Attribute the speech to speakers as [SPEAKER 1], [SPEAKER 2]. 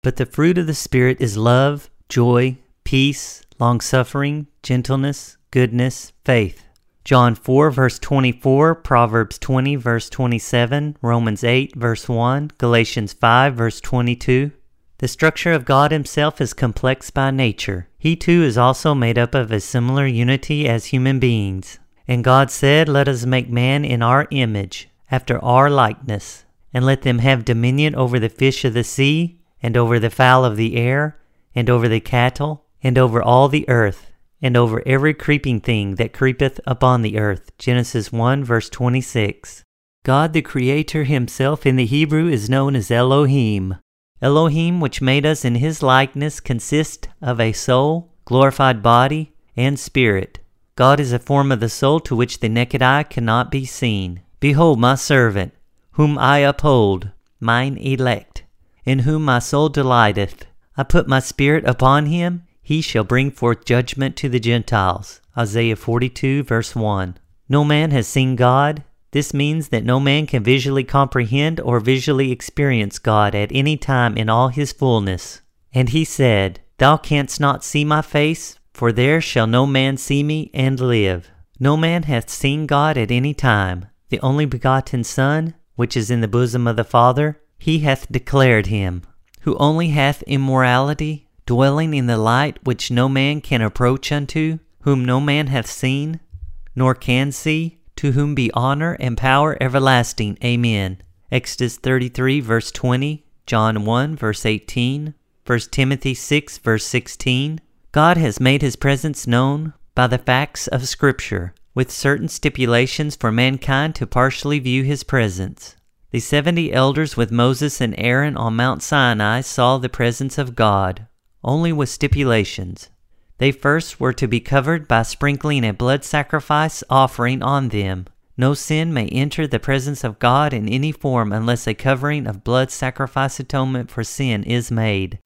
[SPEAKER 1] But the fruit of the Spirit is love, joy, peace, long-suffering, gentleness, goodness, faith. John 4, verse 24, Proverbs 20, verse 27, Romans 8, verse 1, Galatians 5, verse 22. The structure of God Himself is complex by nature. He too is also made up of a similar unity as human beings. And God said, "Let us make man in our image, after our likeness, and let them have dominion over the fish of the sea, and over the fowl of the air, and over the cattle, and over all the earth, and over every creeping thing that creepeth upon the earth." Genesis 1, verse 26. God the Creator Himself in the Hebrew is known as Elohim. Elohim, which made us in His likeness, consists of a soul, glorified body, and spirit. God is a form of the soul to which the naked eye cannot be seen. "Behold my servant, whom I uphold, mine elect, in whom my soul delighteth. I put my spirit upon him, he shall bring forth judgment to the Gentiles." Isaiah 42, verse 1. No man has seen God. This means that no man can visually comprehend or visually experience God at any time in all His fullness. And He said, "Thou canst not see my face, for there shall no man see me and live." No man hath seen God at any time. The only begotten Son, which is in the bosom of the Father, He hath declared Him, who only hath immortality, dwelling in the light which no man can approach unto, whom no man hath seen, nor can see, to whom be honor and power everlasting. Amen. Exodus 33, verse 20, John 1, verse 18, 1 Timothy 6, verse 16. God has made His presence known by the facts of Scripture, with certain stipulations for mankind to partially view His presence. The 70 elders with Moses and Aaron on Mount Sinai saw the presence of God, only with stipulations. They first were to be covered by sprinkling a blood sacrifice offering on them. No sin may enter the presence of God in any form unless a covering of blood sacrifice atonement for sin is made.